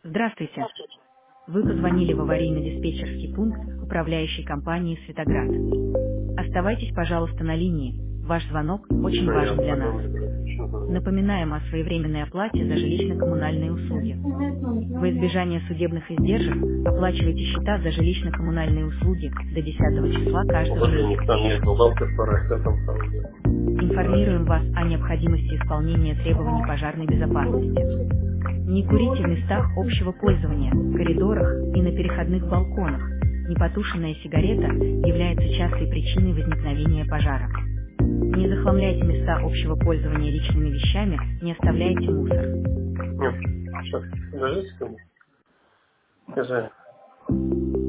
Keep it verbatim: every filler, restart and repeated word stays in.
Здравствуйте. Вы позвонили в аварийно-диспетчерский пункт управляющей компании «Светоград». Оставайтесь, пожалуйста, на линии. Ваш звонок очень Что я важен для нас. остановлю? Напоминаем о своевременной оплате за жилищно-коммунальные услуги. Во избежание судебных издержек оплачивайте счета за жилищно-коммунальные услуги до десятого числа каждого Уже месяца. никто не бухгалтер вторая, кто там там. Информируем вас о необходимости исполнения требований пожарной безопасности. Не курите в местах общего пользования, коридорах и на переходных балконах. Непотушенная сигарета является частой причиной возникновения пожара. Не захламляйте места общего пользования личными вещами, не оставляйте мусор. Нет, сейчас, подождите ко мне. Скажи.